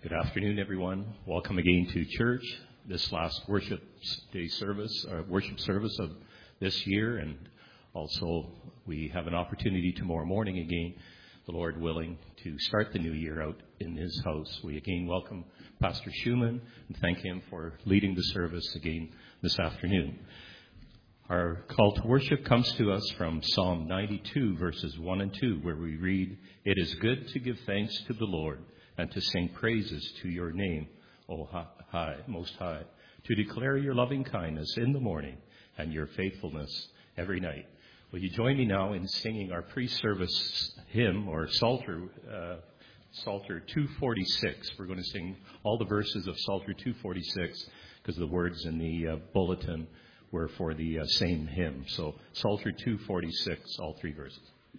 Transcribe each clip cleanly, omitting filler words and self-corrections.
Good afternoon, everyone. Welcome again to church. This last worship service of this year, and also we have an opportunity tomorrow morning again, the Lord willing, to start the new year out in His house. We again welcome Pastor Schumann and thank him for leading the service again this afternoon. Our call to worship comes to us from Psalm 92, verses 1 and 2, where we read, "It is good to give thanks to the Lord and to sing praises to your name, O high, most high, to declare your loving kindness in the morning and your faithfulness every night." Will you join me now in singing our pre-service hymn, or Psalter 246. We're going to sing all the verses of Psalter 246 because the words in the bulletin were for the same hymn. So Psalter 246, all three verses.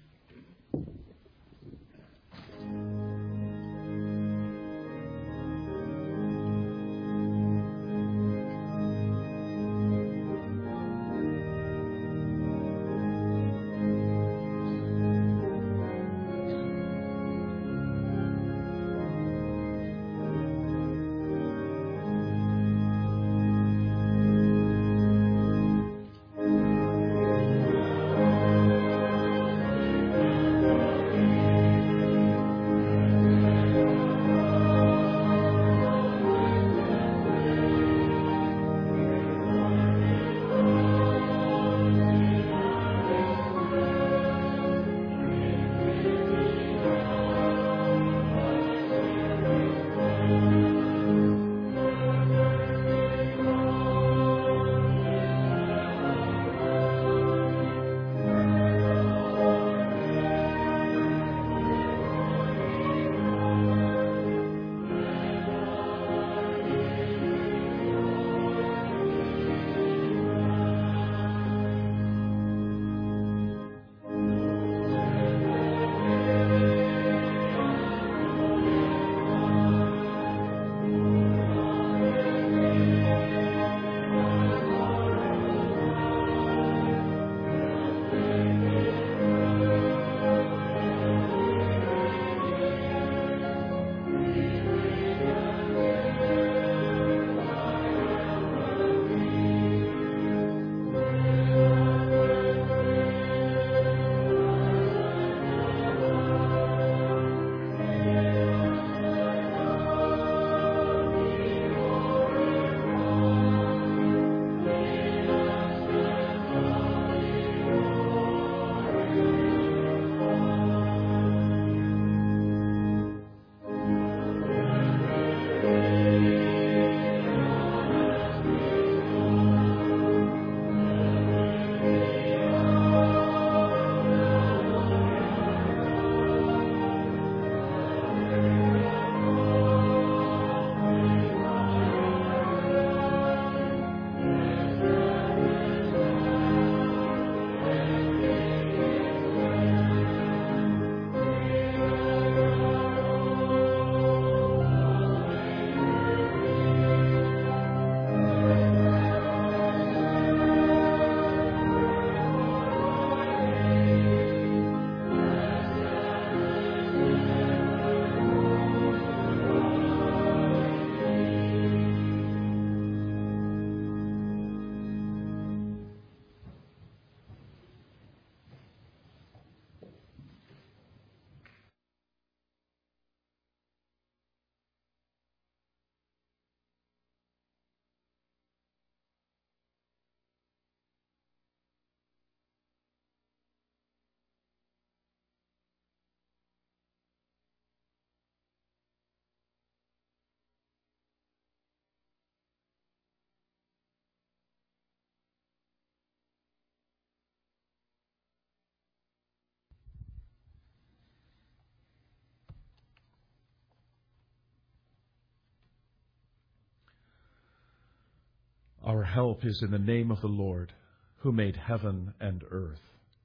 Our help is in the name of the Lord, who made heaven and earth.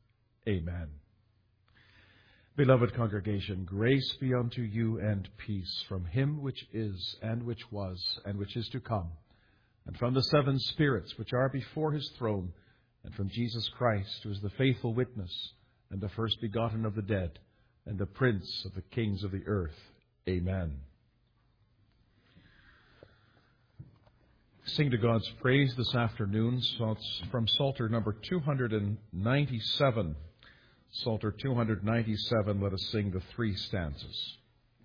Amen. Beloved congregation, grace be unto you and peace from Him which is, and which was, and which is to come, and from the seven spirits which are before His throne, and from Jesus Christ, who is the faithful witness, and the first begotten of the dead, and the Prince of the kings of the earth. Amen. Sing to God's praise this afternoon. So it's from Psalter number 297. Psalter 297, let us sing the 3 stanzas.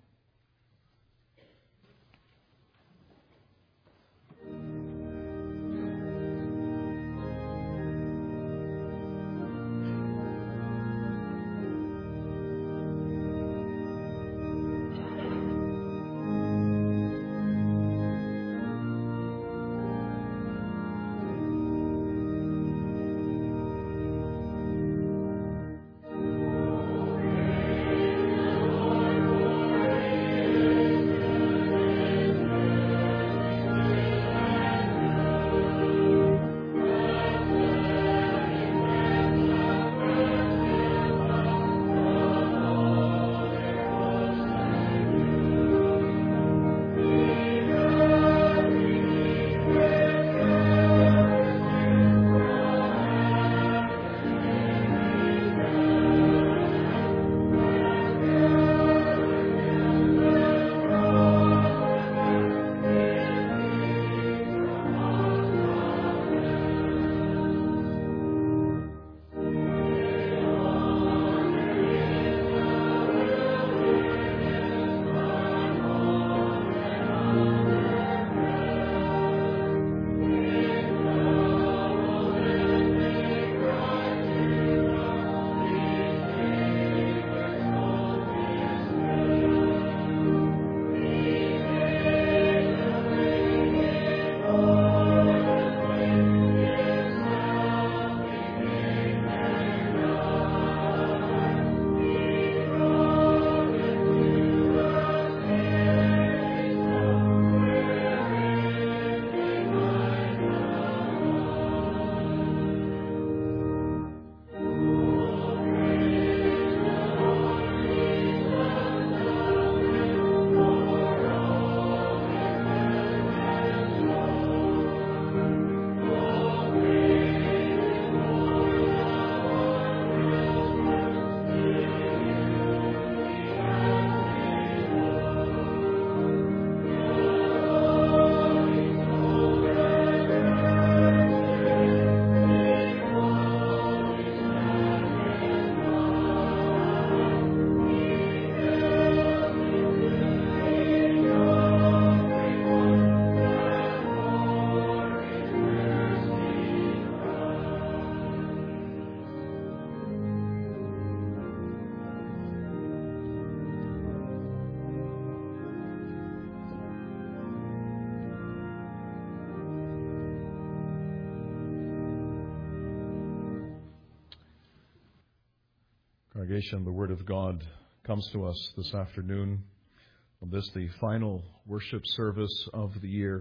Congregation, the Word of God comes to us this afternoon on this, the final worship service of the year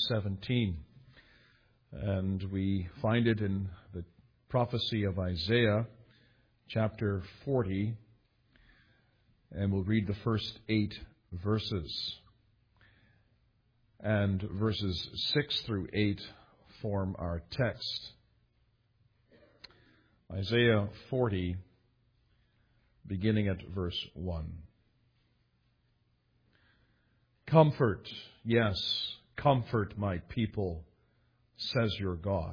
2017. And we find it in the prophecy of Isaiah, chapter 40, and we'll read the first 8 verses. And verses 6 through 8 form our text. Isaiah 40, beginning at verse 1. Comfort, yes, comfort my people, says your God.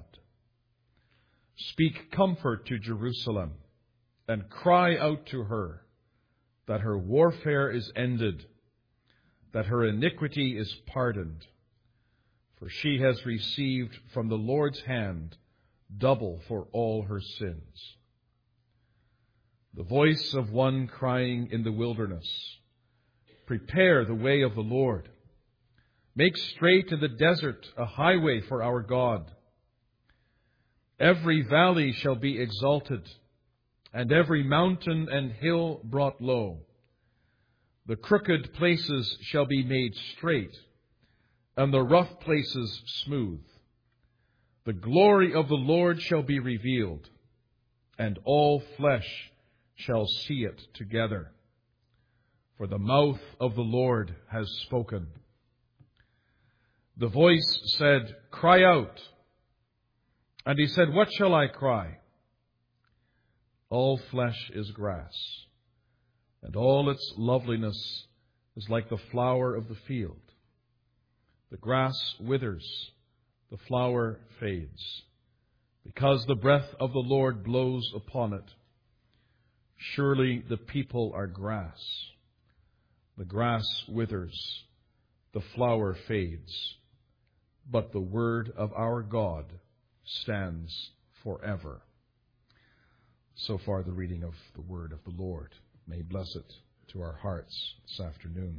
Speak comfort to Jerusalem, and cry out to her that her warfare is ended, that her iniquity is pardoned. For she has received from the Lord's hand double for all her sins. The voice of one crying in the wilderness, prepare the way of the Lord. Make straight in the desert a highway for our God. Every valley shall be exalted, and every mountain and hill brought low. The crooked places shall be made straight, and the rough places smooth. The glory of the Lord shall be revealed, and all flesh shall see it together. For the mouth of the Lord has spoken. The voice said, cry out. And he said, what shall I cry? All flesh is grass, and all its loveliness is like the flower of the field. The grass withers, the flower fades, because the breath of the Lord blows upon it. Surely the people are grass. The grass withers, the flower fades, but the word of our God stands forever. So far the reading of the word of the Lord. May He bless it to our hearts this afternoon.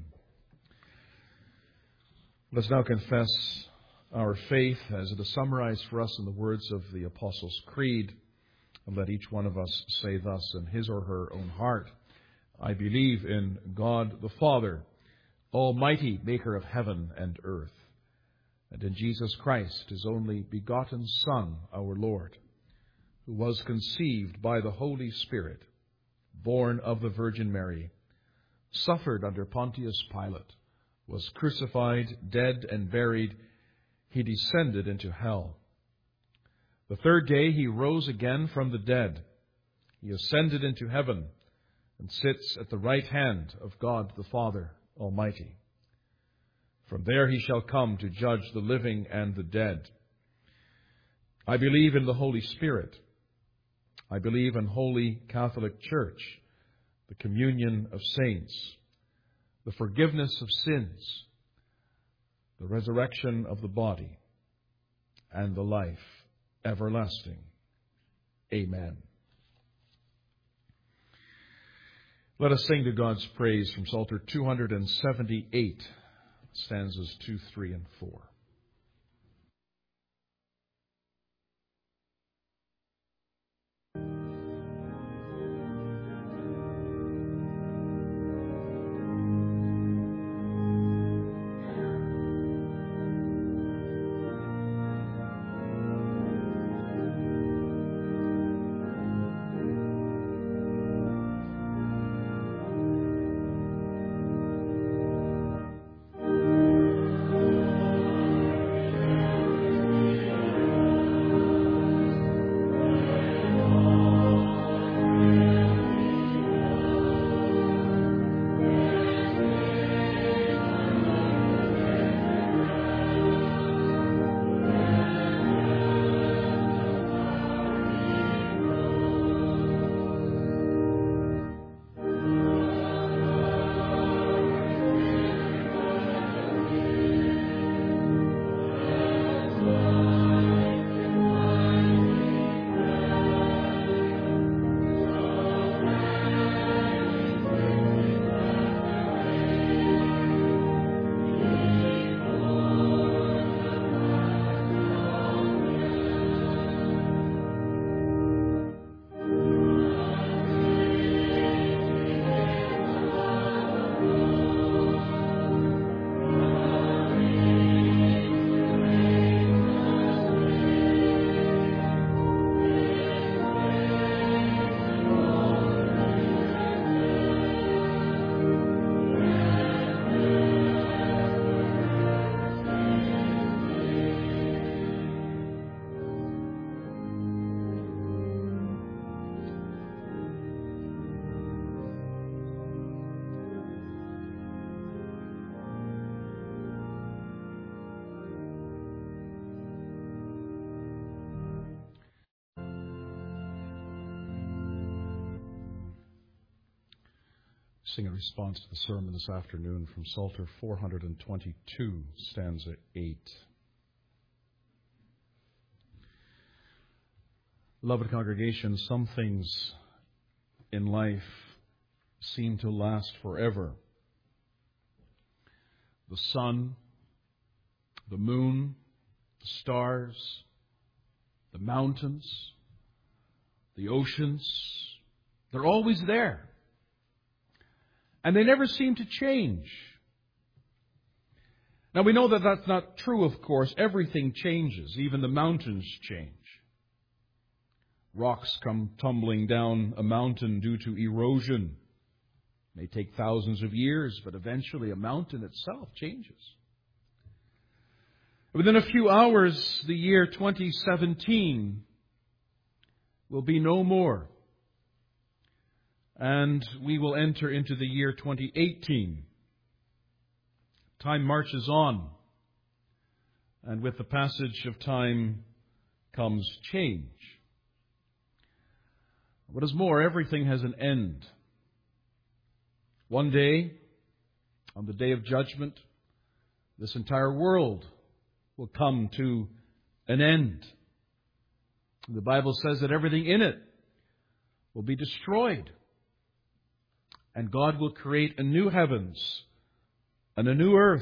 Let's now confess our faith as it is summarized for us in the words of the Apostles' Creed. And let each one of us say thus in his or her own heart: I believe in God the Father, Almighty, maker of heaven and earth, and in Jesus Christ, His only begotten Son, our Lord, who was conceived by the Holy Spirit, born of the Virgin Mary, suffered under Pontius Pilate, was crucified, dead, and buried. He descended into hell. The third day He rose again from the dead. He ascended into heaven and sits at the right hand of God the Father Almighty. From there He shall come to judge the living and the dead. I believe in the Holy Spirit. I believe in Holy Catholic Church, the communion of saints, the forgiveness of sins, the resurrection of the body, and the life everlasting. Amen. Let us sing to God's praise from Psalter 278, stanzas 2, 3, and 4. Sing a response to the sermon this afternoon from Psalter 422, stanza 8. Beloved congregation, some things in life seem to last forever. The sun, the moon, the stars, the mountains, the oceans, they're always there. And they never seem to change. Now we know that that's not true, of course. Everything changes. Even the mountains change. Rocks come tumbling down a mountain due to erosion. It may take thousands of years, but eventually a mountain itself changes. Within a few hours, the year 2017 will be no more. And we will enter into the year 2018. Time marches on. And with the passage of time comes change. What is more, everything has an end. One day, on the day of judgment, this entire world will come to an end. The Bible says that everything in it will be destroyed. And God will create a new heavens and a new earth.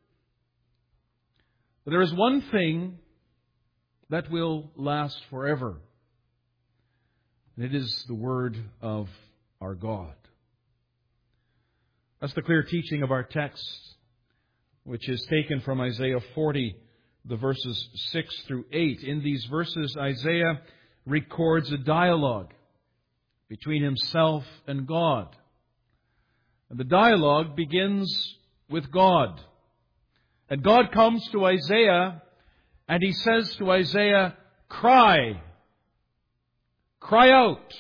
But there is one thing that will last forever. And it is the Word of our God. That's the clear teaching of our text, which is taken from Isaiah 40, the verses 6 through 8. In these verses, Isaiah records a dialogue between himself and God. And the dialogue begins with God. And God comes to Isaiah and He says to Isaiah, "Cry. Cry out."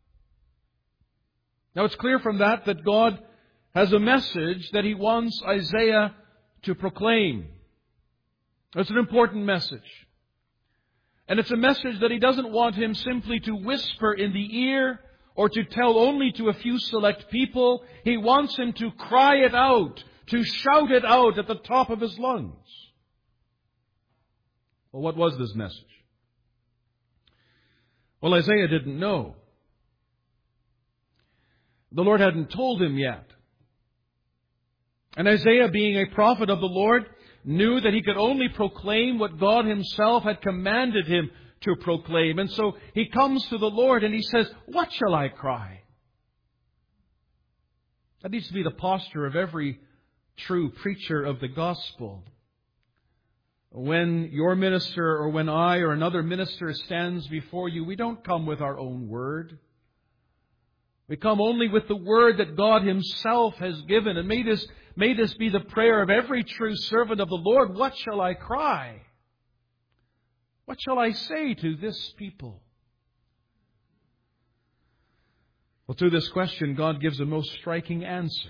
Now it's clear from that God has a message that He wants Isaiah to proclaim. It's an important message. And it's a message that He doesn't want him simply to whisper in the ear or to tell only to a few select people. He wants him to cry it out, to shout it out at the top of his lungs. Well, what was this message? Well, Isaiah didn't know. The Lord hadn't told him yet. And Isaiah, being a prophet of the Lord, knew that he could only proclaim what God Himself had commanded him to proclaim. And so he comes to the Lord and he says, "What shall I cry?" That needs to be the posture of every true preacher of the gospel. When your minister or when I or another minister stands before you, we don't come with our own word. We come only with the word that God Himself has given. And may this be the prayer of every true servant of the Lord. What shall I cry? What shall I say to this people? Well, to this question, God gives a most striking answer.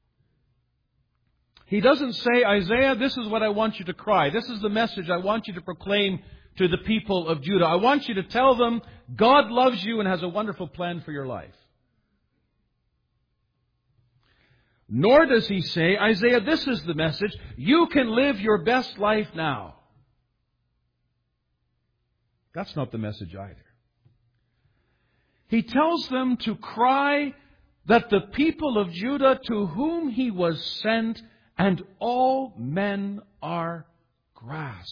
He doesn't say, "Isaiah, this is what I want you to cry. This is the message I want you to proclaim to the people of Judah. I want you to tell them God loves you and has a wonderful plan for your life." Nor does He say, "Isaiah, this is the message. You can live your best life now." That's not the message either. He tells them to cry that the people of Judah to whom He was sent, and all men are grass.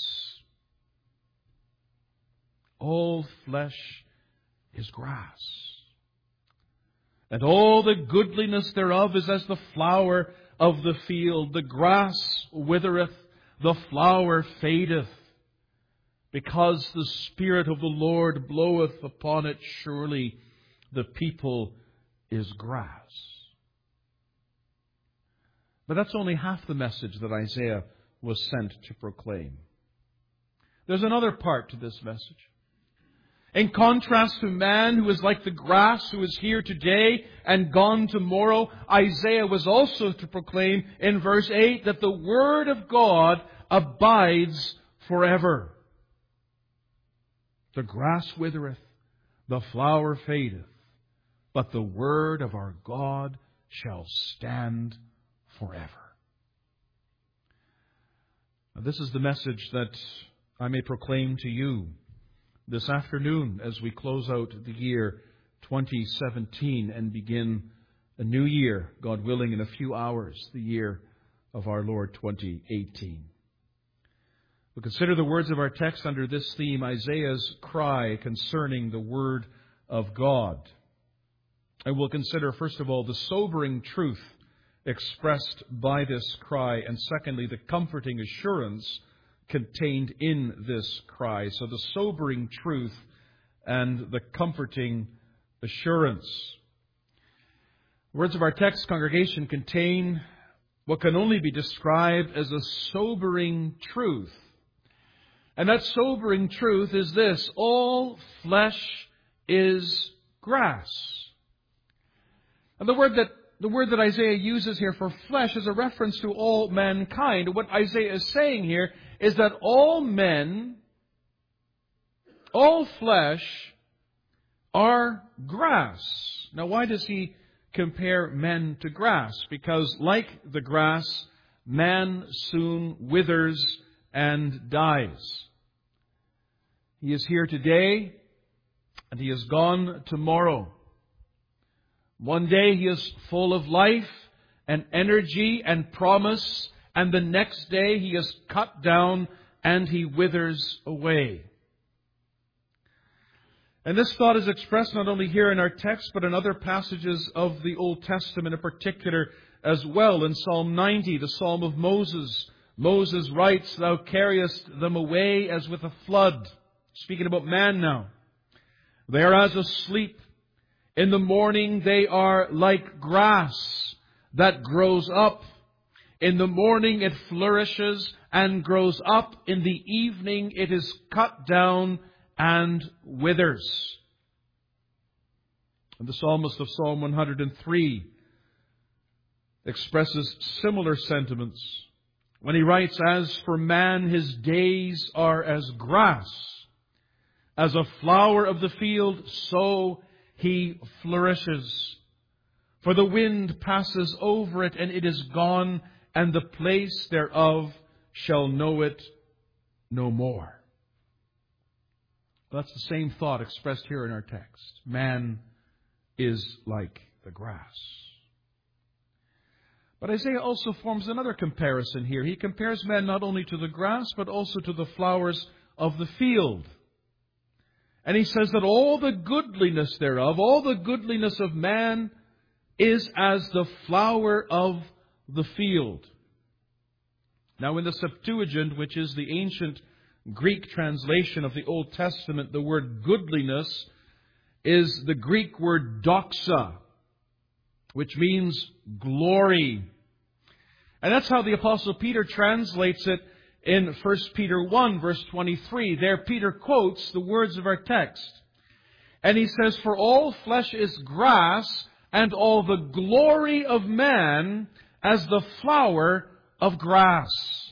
All flesh is grass. And all the goodliness thereof is as the flower of the field. The grass withereth, the flower fadeth, because the Spirit of the Lord bloweth upon it. Surely the people is grass. But that's only half the message that Isaiah was sent to proclaim. There's another part to this message. In contrast to man who is like the grass who is here today and gone tomorrow, Isaiah was also to proclaim in verse 8 that the Word of God abides forever. The grass withereth, the flower fadeth, but the Word of our God shall stand forever. Now, this is the message that I may proclaim to you this afternoon as we close out the year 2017 and begin a new year, God willing, in a few hours, the year of our Lord 2018. We'll consider the words of our text under this theme, Isaiah's cry concerning the Word of God. And we'll consider, first of all, the sobering truth expressed by this cry, and secondly, the comforting assurance contained in this cry. So the sobering truth and the comforting assurance. The words of our text, congregation, contain what can only be described as a sobering truth. And that sobering truth is this: all flesh is grass. And the word that the word that Isaiah uses here for flesh is a reference to all mankind. What Isaiah is saying here is that all men, all flesh, are grass. Now, why does he compare men to grass? Because like the grass, man soon withers and dies. He is here today, and he is gone tomorrow. One day he is full of life and energy and promise, and the next day he is cut down and he withers away. And this thought is expressed not only here in our text, but in other passages of the Old Testament in particular as well. In Psalm 90, the Psalm of Moses, Moses writes, "Thou carriest them away as with a flood." Speaking about man now. "They are as asleep. In the morning they are like grass that grows up. In the morning it flourishes and grows up. In the evening it is cut down and withers." And the psalmist of Psalm 103 expresses similar sentiments when he writes, "As for man, his days are as grass. As a flower of the field, so he flourishes. For the wind passes over it, and it is gone, and the place thereof shall know it no more." That's the same thought expressed here in our text. Man is like the grass. But Isaiah also forms another comparison here. He compares man not only to the grass, but also to the flowers of the field. And he says that all the goodliness thereof, all the goodliness of man, is as the flower of the field. Now in the Septuagint, which is the ancient Greek translation of the Old Testament, the word goodliness is the Greek word doxa, which means glory. And that's how the Apostle Peter translates it in 1 Peter 1, verse 23. There Peter quotes the words of our text. And he says, "For all flesh is grass, and all the glory of man as the flower of grass."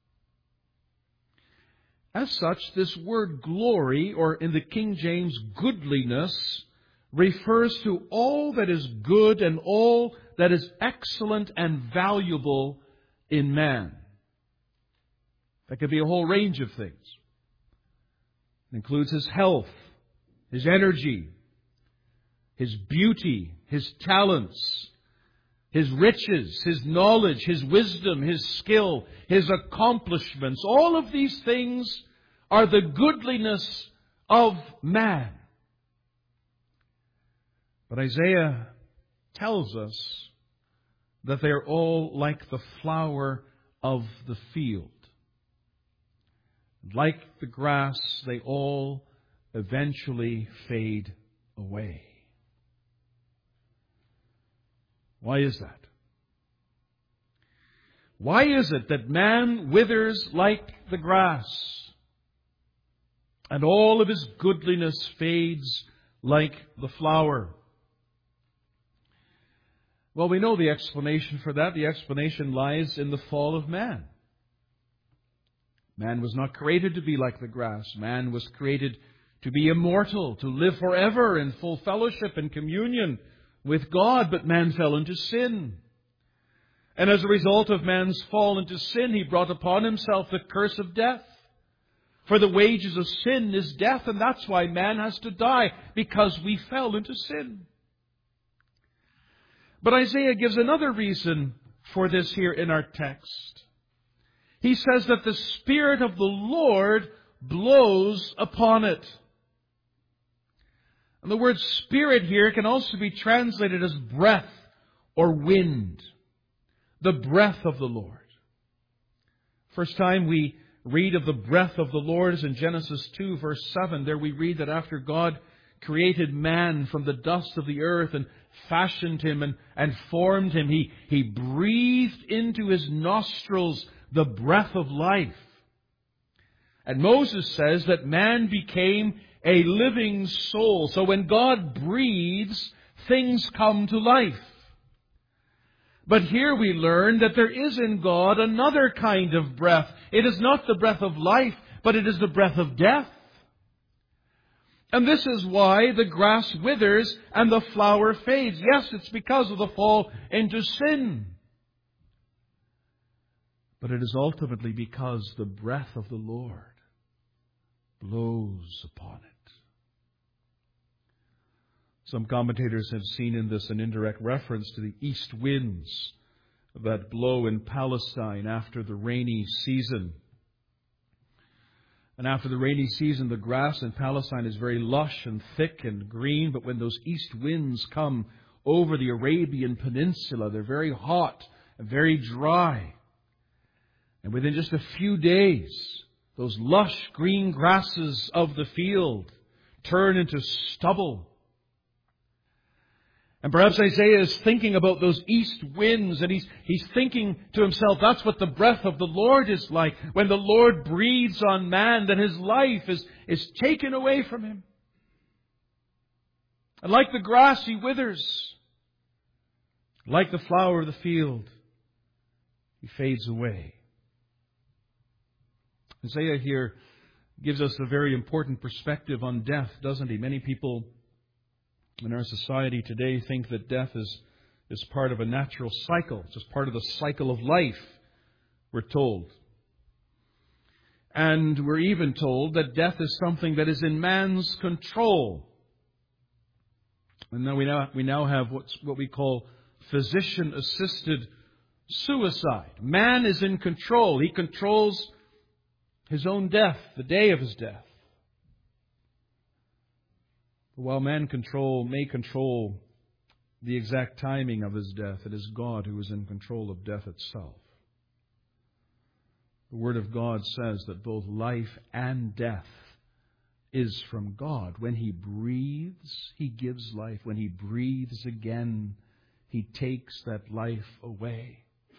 As such, this word glory, or in the King James goodliness, refers to all that is good and all that is excellent and valuable in man. That could be a whole range of things. It includes his health, his energy, his beauty, his talents, his riches, his knowledge, his wisdom, his skill, his accomplishments. All of these things are the goodliness of man. But Isaiah tells us that they are all like the flower of the field. Like the grass, they all eventually fade away. Why is that? Why is it that man withers like the grass, and all of his goodliness fades like the flower? Well, we know the explanation for that. The explanation lies in the fall of man. Man was not created to be like the grass. Man was created to be immortal, to live forever in full fellowship and communion with God. But man fell into sin. And as a result of man's fall into sin, he brought upon himself the curse of death. For the wages of sin is death, and that's why man has to die, because we fell into sin. But Isaiah gives another reason for this here in our text. He says that the Spirit of the Lord blows upon it. And the word Spirit here can also be translated as breath or wind. The breath of the Lord. First time we read of the breath of the Lord is in Genesis 2, verse 7. There we read that after God created man from the dust of the earth and fashioned him and formed him, He breathed into his nostrils the breath of life. And Moses says that man became a living soul. So when God breathes, things come to life. But here we learn that there is in God another kind of breath. It is not the breath of life, but it is the breath of death. And this is why the grass withers and the flower fades. Yes, it's because of the fall into sin. But it is ultimately because the breath of the Lord blows upon it. Some commentators have seen in this an indirect reference to the east winds that blow in Palestine after the rainy season. And after the rainy season, the grass in Palestine is very lush and thick and green. But when those east winds come over the Arabian Peninsula, they're very hot and very dry. And within just a few days, those lush green grasses of the field turn into stubble. And perhaps Isaiah is thinking about those east winds, and he's thinking to himself, that's what the breath of the Lord is like. When the Lord breathes on man, then his life is taken away from him. And like the grass, he withers. Like the flower of the field, he fades away. Isaiah here gives us a very important perspective on death, doesn't he? Many people in our society today think that death is part of a natural cycle, just part of the cycle of life, we're told. And we're even told that death is something that is in man's control. And now we now have what we call physician-assisted suicide. Man is in control. He controls his own death, the day of his death. But while man may control the exact timing of his death, it is God who is in control of death itself. The Word of God says that both life and death is from God. When He breathes, He gives life. When He breathes again, He takes that life away.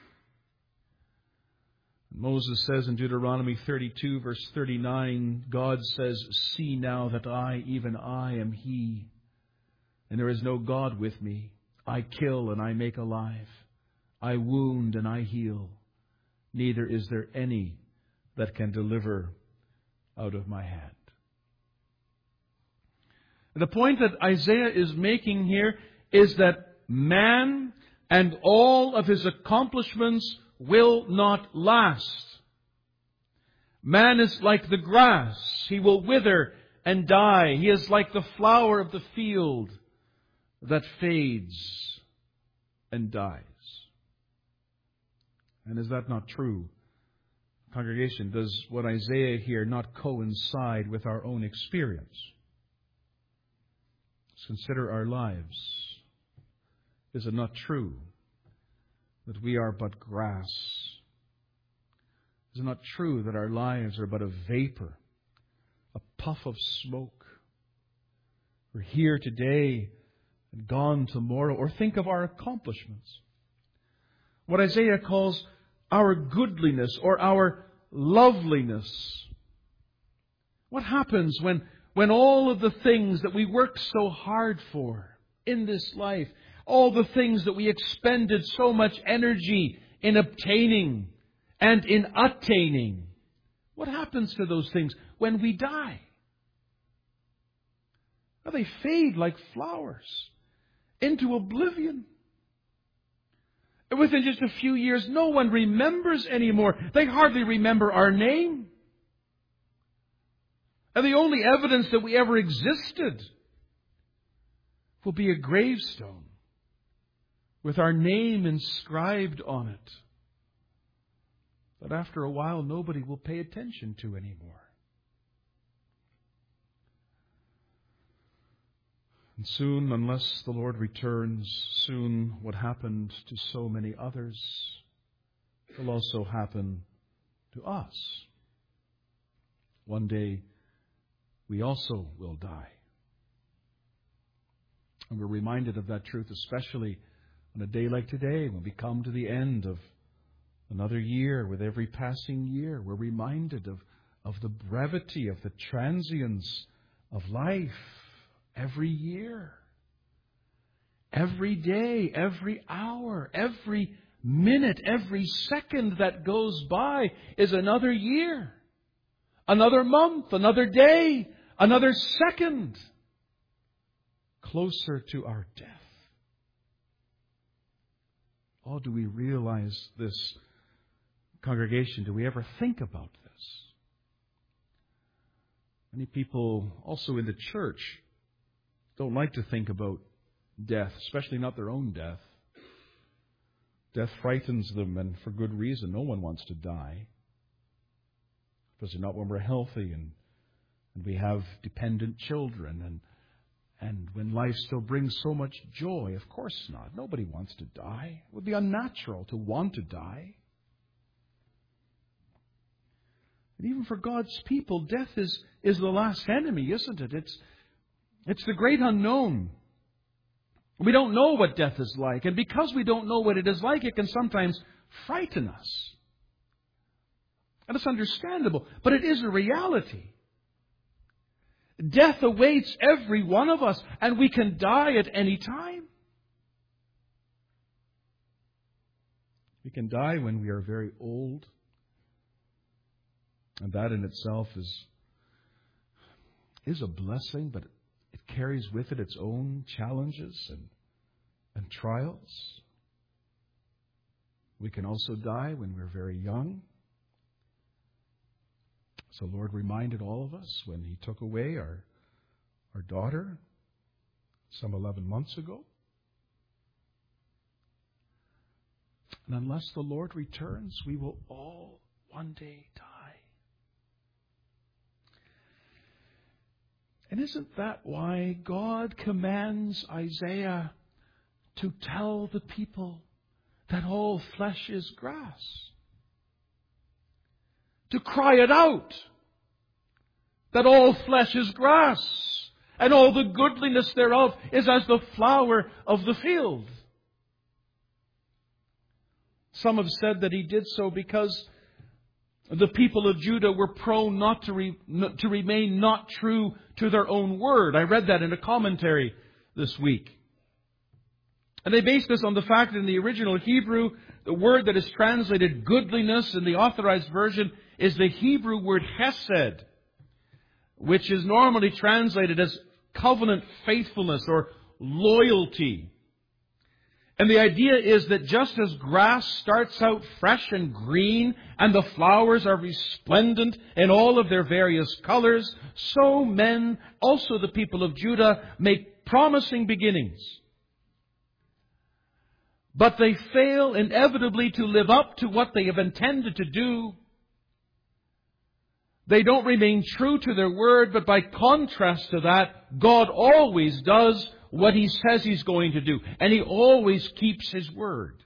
Moses says in Deuteronomy 32, verse 39, God says, "See now that I, even I, am He, and there is no God with me. I kill and I make alive. I wound and I heal. Neither is there any that can deliver out of my hand." The point that Isaiah is making here is that man and all of his accomplishments will not last. Man is like the grass. He will wither and die. He is like the flower of the field that fades and dies. And is that not true? Congregation, does what Isaiah here not coincide with our own experience? Let's consider our lives. Is it not true that we are but grass? Is it not true that our lives are but a vapor, a puff of smoke? We're here today and gone tomorrow. Or think of our accomplishments. What Isaiah calls our goodliness or our loveliness. What happens when all of the things that we work so hard for in this life, all the things that we expended so much energy in obtaining and in attaining, what happens to those things when we die? Well, they fade like flowers into oblivion. And within just a few years, no one remembers anymore. They hardly remember our name. And the only evidence that we ever existed will be a gravestone with our name inscribed on it, that after a while nobody will pay attention to anymore. And soon, unless the Lord returns, soon what happened to so many others will also happen to us. One day, we also will die. And we're reminded of that truth, especially on a day like today, when we come to the end of another year. With every passing year, we're reminded of the brevity, of the transience of life every year. Every day, every hour, every minute, every second that goes by is another year, another month, another day, another second closer to our death. Oh, do we realize this, congregation? Do we ever think about this? Many people also in the church don't like to think about death, especially not their own death. Death frightens them, and for good reason. No one wants to die. Especially not when we're healthy and we have dependent children and when life still brings so much joy. Of course not. Nobody wants to die. It would be unnatural to want to die. And even for God's people, death is the last enemy, isn't it? It's the great unknown. We don't know what death is like. And because we don't know what it is like, it can sometimes frighten us. And it's understandable. But it is a reality. Death awaits every one of us, and we can die at any time. We can die when we are very old. And that in itself is a blessing, but it carries with it its own challenges and trials. We can also die when we're very young. So the Lord reminded all of us when He took away our daughter some 11 months ago. And unless the Lord returns, we will all one day die. And isn't that why God commands Isaiah to tell the people that all flesh is grass? To cry it out, that all flesh is grass, and all the goodliness thereof is as the flower of the field. Some have said that He did so because the people of Judah were prone to remain not true to their own word. I read that in a commentary this week. And they based this on the fact that in the original Hebrew, the word that is translated goodliness in the Authorized Version is the Hebrew word hesed, which is normally translated as covenant faithfulness or loyalty. And the idea is that just as grass starts out fresh and green and the flowers are resplendent in all of their various colors, so men, also the people of Judah, make promising beginnings. But they fail inevitably to live up to what they have intended to do. They don't remain true to their word, but by contrast to that, God always does what He says He's going to do. And He always keeps His word.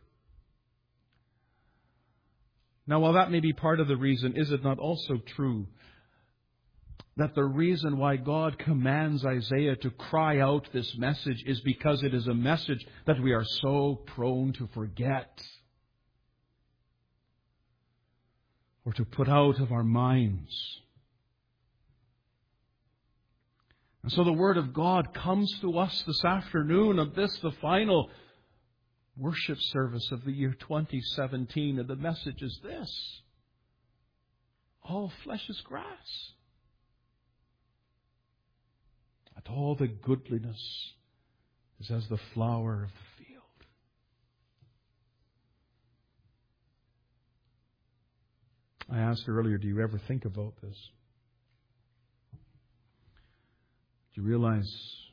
Now, while that may be part of the reason, is it not also true that the reason why God commands Isaiah to cry out this message is because it is a message that we are so prone to forget or to put out of our minds? And so the Word of God comes to us this afternoon of this, the final worship service of the year 2017. And the message is this: all flesh is grass, and all the goodliness is as the flower of the field. I asked earlier, do you ever think about this? Do you realize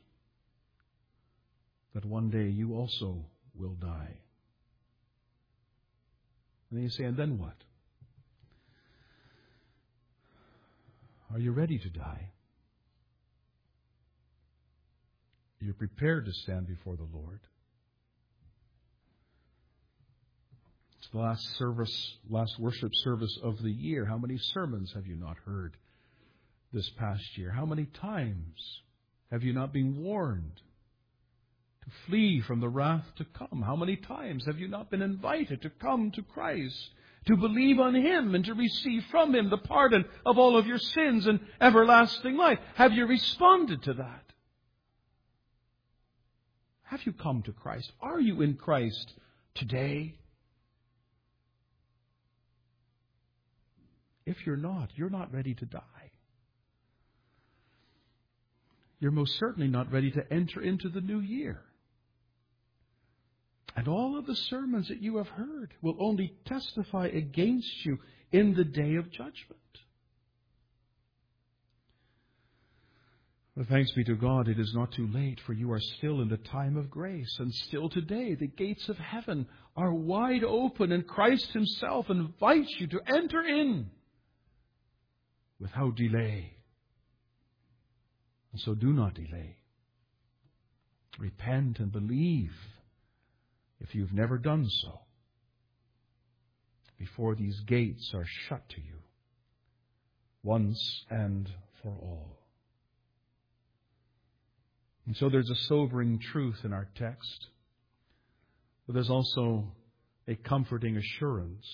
that one day you also will die? And then you say, and then what? Are you ready to die? Are you prepared to stand before the Lord? It's the last worship service of the year. How many sermons have you not heard this past year? How many times have you not been warned to flee from the wrath to come? How many times have you not been invited to come to Christ, to believe on Him and to receive from Him the pardon of all of your sins and everlasting life? Have you responded to that? Have you come to Christ? Are you in Christ today? If you're not ready to die. You're most certainly not ready to enter into the new year. And all of the sermons that you have heard will only testify against you in the day of judgment. But thanks be to God, it is not too late, for you are still in the time of grace. And still today, the gates of heaven are wide open, and Christ Himself invites you to enter in without delay. And so do not delay. Repent and believe, if you've never done so, before these gates are shut to you, once and for all. And so there's a sobering truth in our text, but there's also a comforting assurance.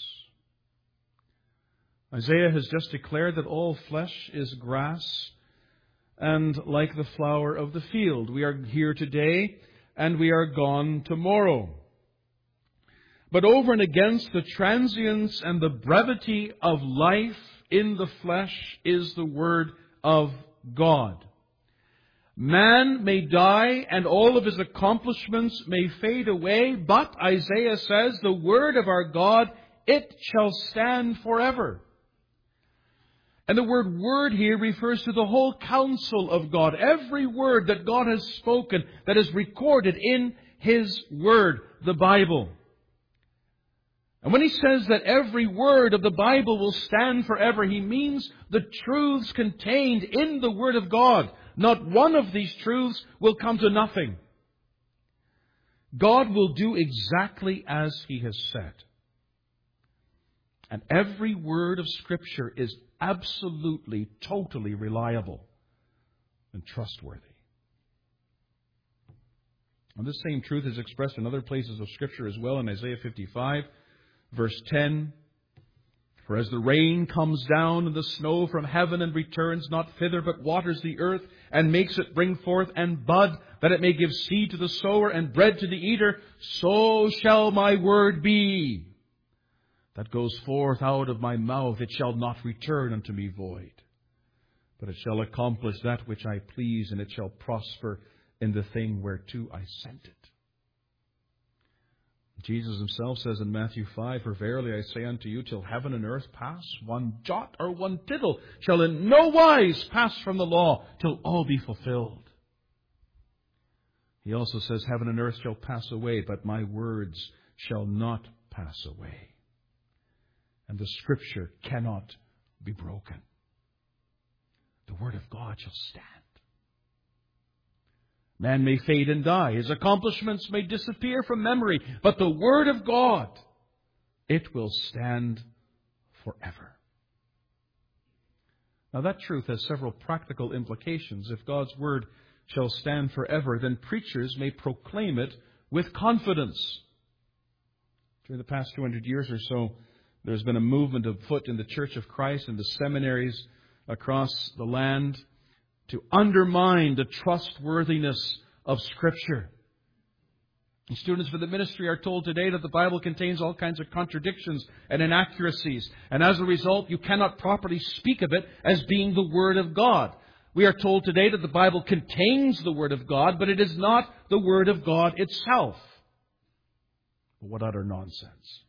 Isaiah has just declared that all flesh is grass and like the flower of the field. We are here today and we are gone tomorrow. But over and against the transience and the brevity of life in the flesh is the Word of God. Man may die and all of his accomplishments may fade away, but Isaiah says, the Word of our God, it shall stand forever. And the word word here refers to the whole counsel of God. Every word that God has spoken that is recorded in His Word, the Bible. And when He says that every word of the Bible will stand forever, He means the truths contained in the Word of God. Not one of these truths will come to nothing. God will do exactly as He has said. And every word of Scripture is absolutely, totally reliable and trustworthy. And this same truth is expressed in other places of Scripture as well. In Isaiah 55, verse 10, for as the rain comes down and the snow from heaven and returns not thither, but waters the earth and makes it bring forth and bud, that it may give seed to the sower and bread to the eater, so shall my word be that goes forth out of my mouth. It shall not return unto me void, but it shall accomplish that which I please, and it shall prosper in the thing whereto I sent it. Jesus Himself says in Matthew 5, for verily I say unto you, till heaven and earth pass, one jot or one tittle shall in no wise pass from the law, till all be fulfilled. He also says, heaven and earth shall pass away, but my words shall not pass away. And the Scripture cannot be broken. The Word of God shall stand. Man may fade and die. His accomplishments may disappear from memory. But the Word of God, it will stand forever. Now that truth has several practical implications. If God's Word shall stand forever, then preachers may proclaim it with confidence. During the past 200 years or so, there's been a movement afoot in the Church of Christ and the seminaries across the land to undermine the trustworthiness of Scripture. And students for the ministry are told today that the Bible contains all kinds of contradictions and inaccuracies. And as a result, you cannot properly speak of it as being the Word of God. We are told today that the Bible contains the Word of God, but it is not the Word of God itself. What utter nonsense.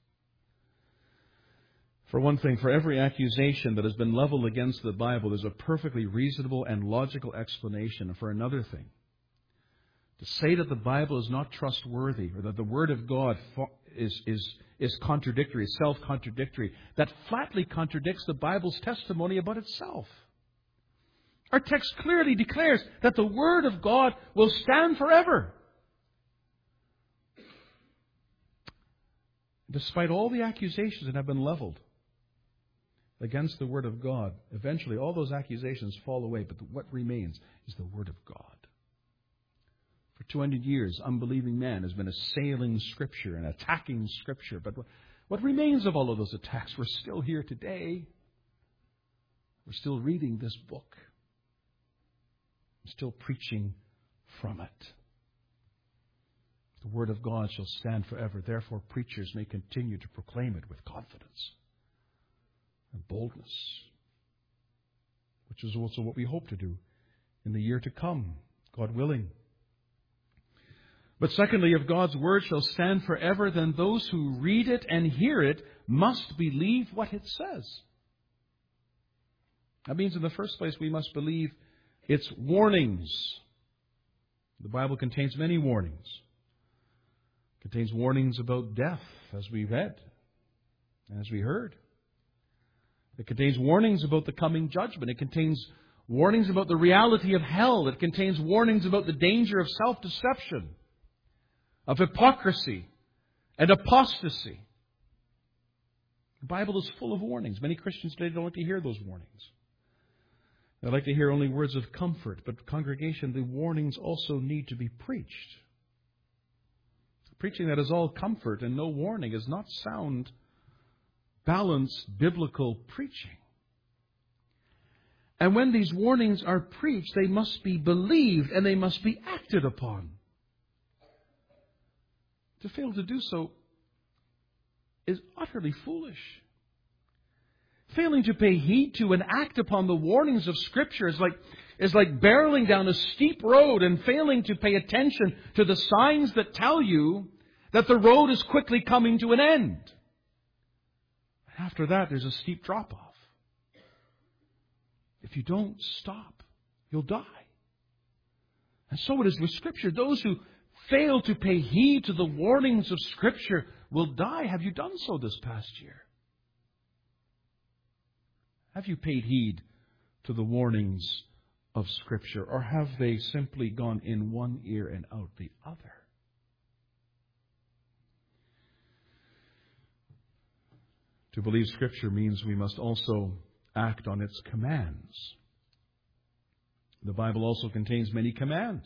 For one thing, for every accusation that has been leveled against the Bible, there's a perfectly reasonable and logical explanation. And for another thing, to say that the Bible is not trustworthy or that the Word of God is contradictory, self-contradictory, that flatly contradicts the Bible's testimony about itself. Our text clearly declares that the Word of God will stand forever. Despite all the accusations that have been leveled against the Word of God, eventually all those accusations fall away, but what remains is the Word of God. For 200 years, unbelieving man has been assailing Scripture and attacking Scripture, but what remains of all of those attacks? We're still here today. We're still reading this book. We're still preaching from it. The Word of God shall stand forever. Therefore, preachers may continue to proclaim it with confidence and boldness, which is also what we hope to do in the year to come, God willing. But secondly, if God's Word shall stand forever, then those who read it and hear it must believe what it says. That means, in the first place, we must believe its warnings. The Bible contains many warnings. It contains warnings about death, as we read, as we heard. It contains warnings about the coming judgment. It contains warnings about the reality of hell. It contains warnings about the danger of self-deception, of hypocrisy and apostasy. The Bible is full of warnings. Many Christians today don't like to hear those warnings. They like to hear only words of comfort. But congregation, the warnings also need to be preached. Preaching that is all comfort and no warning is not sound, balanced, biblical preaching. And when these warnings are preached, they must be believed and they must be acted upon. To fail to do so is utterly foolish. Failing to pay heed to and act upon the warnings of Scripture is like barreling down a steep road and failing to pay attention to the signs that tell you that the road is quickly coming to an end. After that, there's a steep drop-off. If you don't stop, you'll die. And so it is with Scripture. Those who fail to pay heed to the warnings of Scripture will die. Have you done so this past year? Have you paid heed to the warnings of Scripture? Or have they simply gone in one ear and out the other? To believe Scripture means we must also act on its commands. The Bible also contains many commands.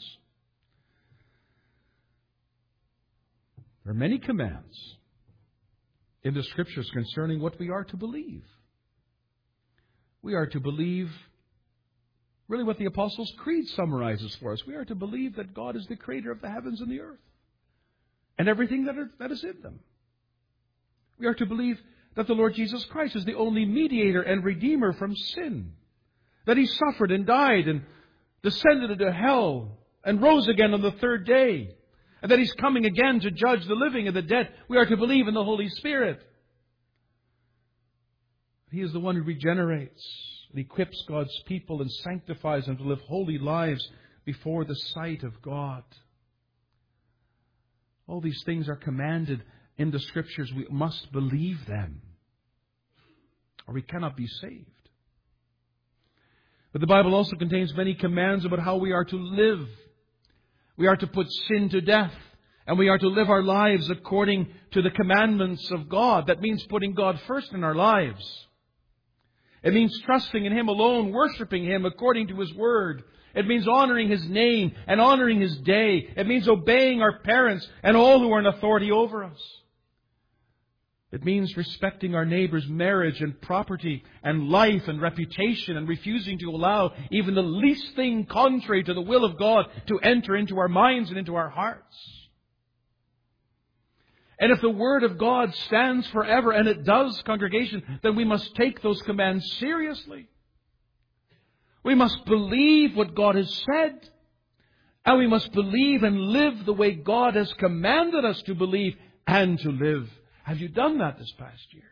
There are many commands in the Scriptures concerning what we are to believe. We are to believe really what the Apostles' Creed summarizes for us. We are to believe that God is the creator of the heavens and the earth and everything that is in them. We are to believe that the Lord Jesus Christ is the only mediator and redeemer from sin, that He suffered and died and descended into hell and rose again on the third day, and that He's coming again to judge the living and the dead. We are to believe in the Holy Spirit. He is the one who regenerates and equips God's people and sanctifies them to live holy lives before the sight of God. All these things are commanded in the Scriptures. We must believe them, or we cannot be saved. But the Bible also contains many commands about how we are to live. We are to put sin to death, and we are to live our lives according to the commandments of God. That means putting God first in our lives. It means trusting in Him alone, worshiping Him according to His Word. It means honoring His name and honoring His day. It means obeying our parents and all who are in authority over us. It means respecting our neighbor's marriage and property and life and reputation and refusing to allow even the least thing contrary to the will of God to enter into our minds and into our hearts. And if the Word of God stands forever, and it does, congregation, then we must take those commands seriously. We must believe what God has said, and we must believe and live the way God has commanded us to believe and to live. Have you done that this past year?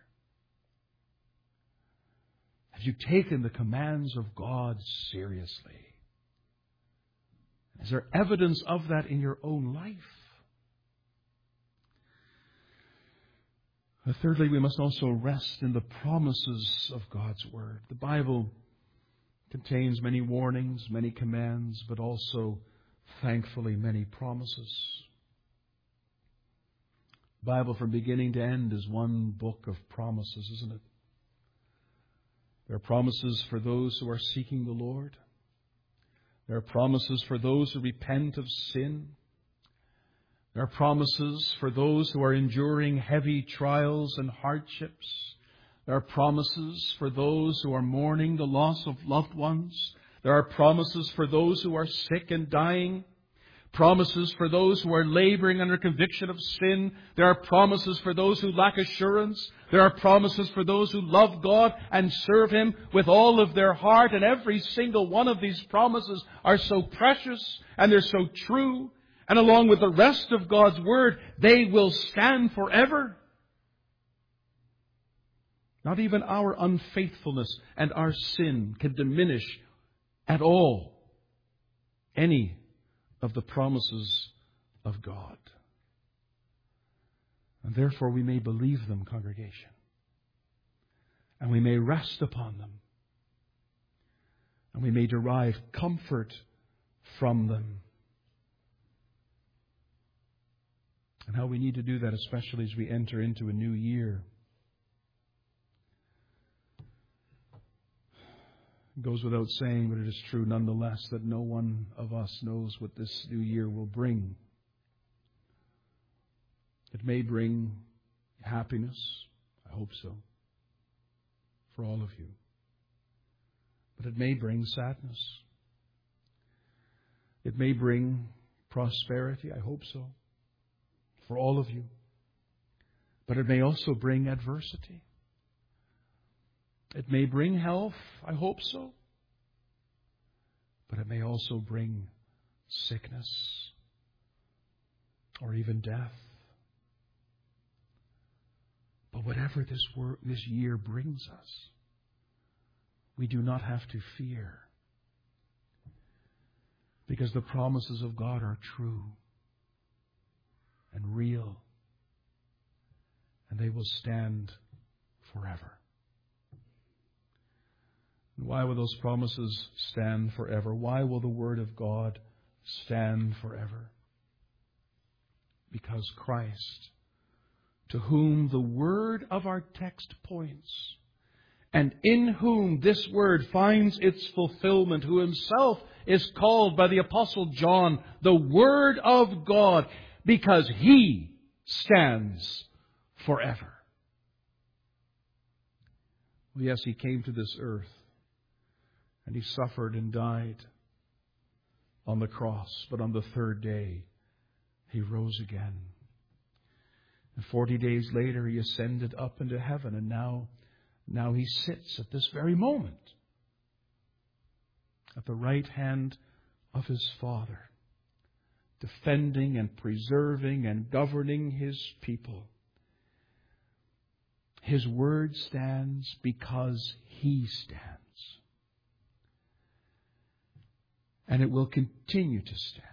Have you taken the commands of God seriously? Is there evidence of that in your own life? Thirdly, we must also rest in the promises of God's Word. The Bible contains many warnings, many commands, but also, thankfully, many promises. The Bible from beginning to end is one book of promises, isn't it? There are promises for those who are seeking the Lord. There are promises for those who repent of sin. There are promises for those who are enduring heavy trials and hardships. There are promises for those who are mourning the loss of loved ones. There are promises for those who are sick and dying. promises for those who are laboring under conviction of sin. There are promises for those who lack assurance. There are promises for those who love God and serve Him with all of their heart. And every single one of these promises are so precious and they're so true. And along with the rest of God's Word, they will stand forever. Not even our unfaithfulness and our sin can diminish at all any of the promises of God. And therefore we may believe them, congregation. And we may rest upon them. And we may derive comfort from them. And how we need to do that, especially as we enter into a new year. It goes without saying, but it is true nonetheless, that no one of us knows what this new year will bring. It may bring happiness. I hope so. For all of you. But it may bring sadness. It may bring prosperity. I hope so. For all of you. But it may also bring adversity. It may bring health. I hope so. But it may also bring sickness. Or even death. But whatever this year brings us, we do not have to fear. Because the promises of God are true and real. And they will stand forever. And why will those promises stand forever? Why will the Word of God stand forever? Because Christ, to whom the word of our text points, and in whom this word finds its fulfillment, who Himself is called by the Apostle John the Word of God, because He stands forever. Well, yes, He came to this earth, and He suffered and died on the cross, but on the third day He rose again. And 40 days later He ascended up into heaven, and now He sits at this very moment at the right hand of His Father, defending and preserving and governing His people. His word stands because He stands. And it will continue to stand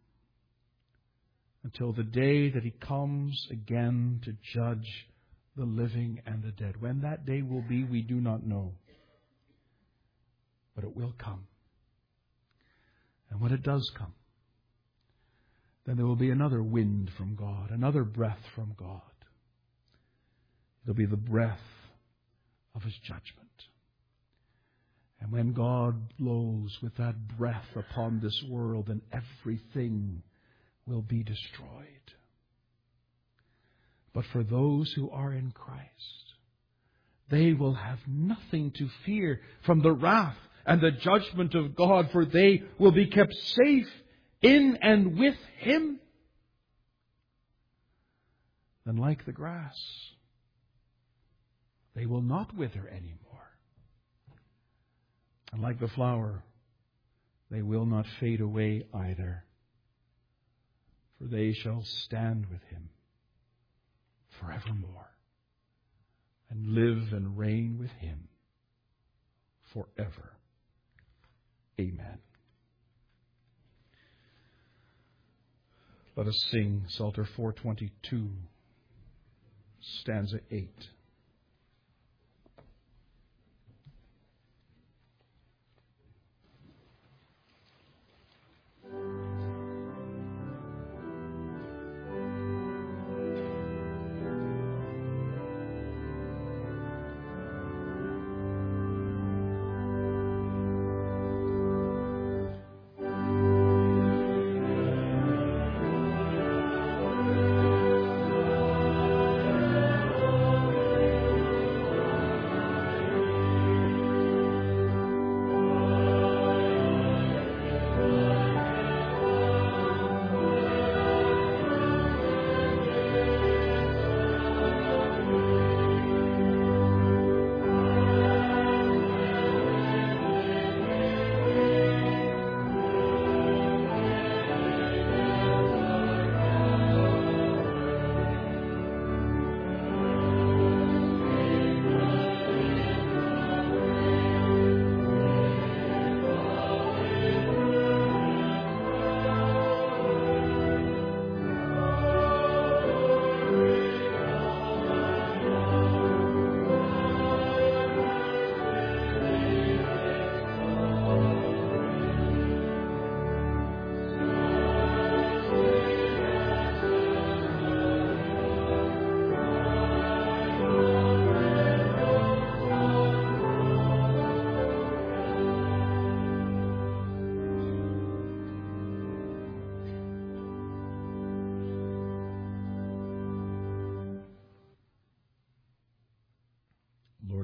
until the day that He comes again to judge the living and the dead. When that day will be, we do not know. But it will come. And when it does come, then there will be another wind from God, another breath from God. It'll be the breath of His judgment. And when God blows with that breath upon this world, then everything will be destroyed. But for those who are in Christ, they will have nothing to fear from the wrath and the judgment of God, for they will be kept safe in and with Him. Then, like the grass, they will not wither anymore. And like the flower, they will not fade away either. For they shall stand with Him forevermore, and live and reign with Him forever. Amen. Let us sing Psalter 422, stanza 8.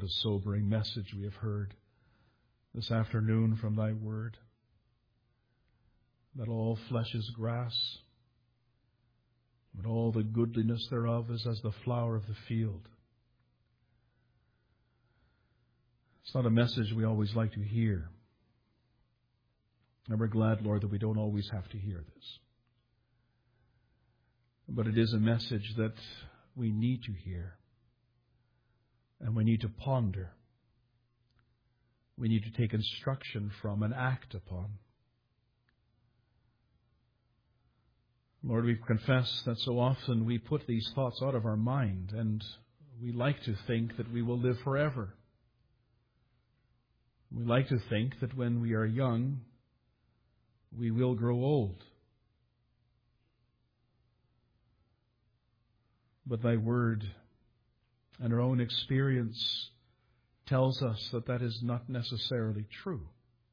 a sobering message we have heard this afternoon from Thy Word, that all flesh is grass, but all the goodliness thereof is as the flower of the field. It's not a message we always like to hear. And we're glad, Lord, that we don't always have to hear this. But it is a message that we need to hear. And we need to ponder. We need to take instruction from and act upon. Lord, we confess that so often we put these thoughts out of our mind, and we like to think that we will live forever. We like to think that when we are young, we will grow old. But Thy Word and our own experience tells us that that is not necessarily true.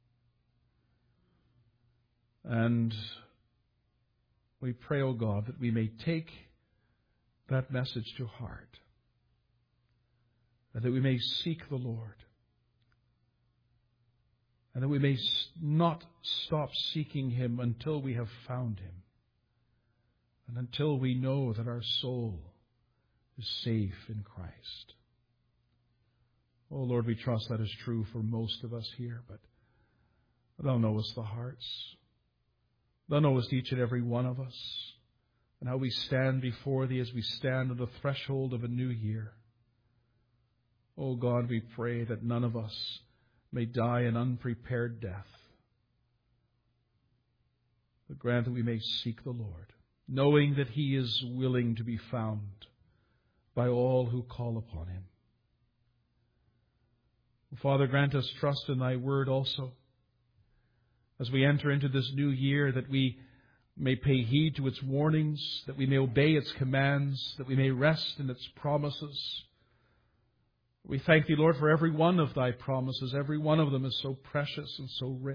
And we pray, O God, that we may take that message to heart, and that we may seek the Lord, and that we may not stop seeking Him until we have found Him, and until we know that our soul is safe in Christ. Oh Lord, we trust that is true for most of us here, but Thou knowest the hearts. Thou knowest each and every one of us, and how we stand before Thee as we stand on the threshold of a new year. Oh God, we pray that none of us may die an unprepared death, but grant that we may seek the Lord, knowing that He is willing to be found by all who call upon Him. Father, grant us trust in Thy Word also, as we enter into this new year, that we may pay heed to its warnings, that we may obey its commands, that we may rest in its promises. We thank Thee, Lord, for every one of Thy promises. Every one of them is so precious and so rich.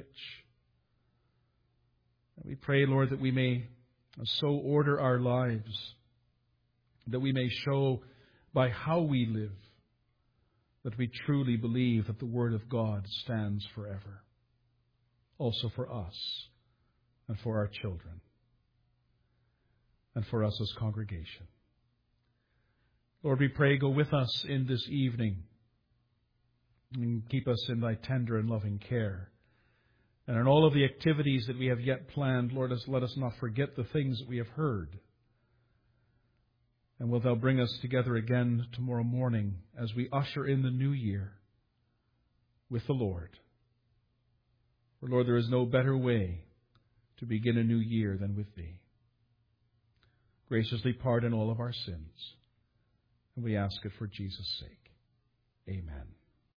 And we pray, Lord, that we may so order our lives, that we may show by how we live that we truly believe that the Word of God stands forever, also for us and for our children and for us as congregation. Lord, we pray, go with us in this evening and keep us in Thy tender and loving care. And in all of the activities that we have yet planned, Lord, let us not forget the things that we have heard. And will Thou bring us together again tomorrow morning as we usher in the new year with the Lord. For, Lord, there is no better way to begin a new year than with Thee. Graciously pardon all of our sins. And we ask it for Jesus' sake. Amen.